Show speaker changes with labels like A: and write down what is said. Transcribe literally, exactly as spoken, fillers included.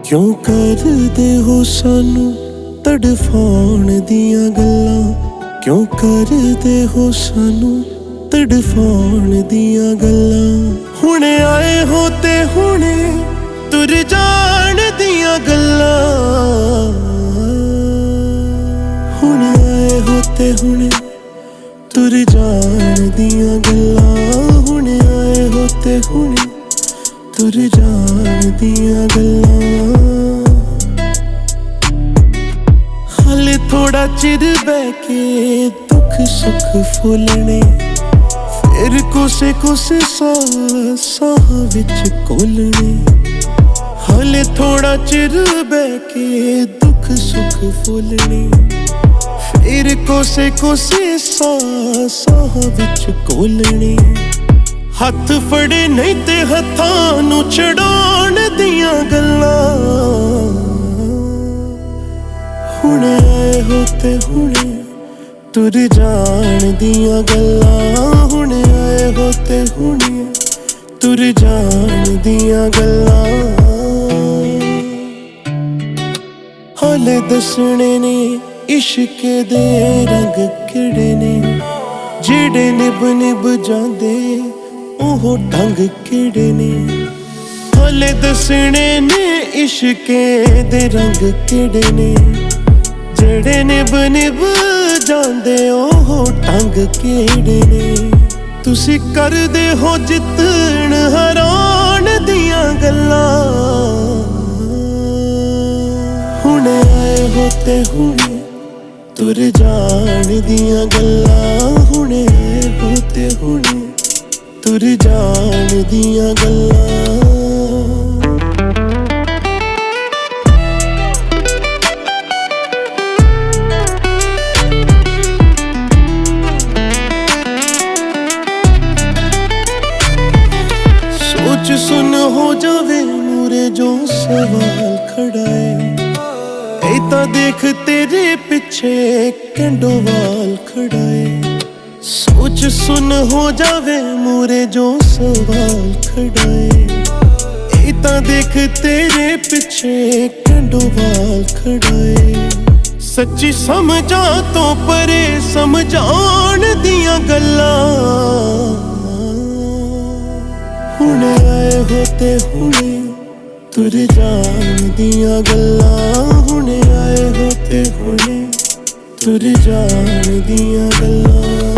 A: क्यों करदे हो सानू तड़फाउण दियां गल्लां, क्यों करदे हो सानू तड़फाउण दियां गल्लां। हुणे आए हो ते हुणे तुर जाण दियां गल्लां, हुणे आए हो ते हुणे तुर जाण दियां गल्लां, हुणे आए हो ते हुणे तुर जाण दियां गल्लां। हाले थोड़ा चिर बह के दुख सुख फुलने, फिर कोसे कोसे साह साह विच कोलने। हाले थोड़ा चिर बह के दुख सुख फुलने, फिर कोसे कोसे साह साह विच कोलने। हथ फड़े नहीं ते हथां नू छड़ाउण दियां गल्लां, हुणे आए हो ते हुणे तुर जाण दियां गल्लां, हुणे आए हो ते हुणे तुर जाण दियां गल्लां। हाले दसणे ने इश्के दे रंग किहड़े ने, जेड़े निभ निभ जांदे ओहो ढंग किहड़े ने। हाले दसणे ने इश्के दे रंग किहड़े ने, जेड़े निभ निभ जांदे ओहो ढंग किहड़े ने। तुसी करदे हो जितण हराउण दियां गल्लां, हुणे आए हो ते हुणे तुर जाण दियां गल्लां, हुणे आए हो ते हुणे तुर जाण दियां गल्लां। सोच सुन हो जावे मूरे जो सवाल खड़ाए, ऐ तां देख तेरे पिछे कैंडोवाल खड़ाए। सोच सुन हो जावे मूरे जो सवाल खड़ाए, ऐ तां देख तेरे पिछे कैंडोवाल खड़ाए। सच्ची समझा तो परे समझाउण दियां गल्लां, हुणे आए हो ते हुणे तुर जाण दियां गल्लां, हुणे आए हो ते हुणे तुर जाण दियां गल्लां।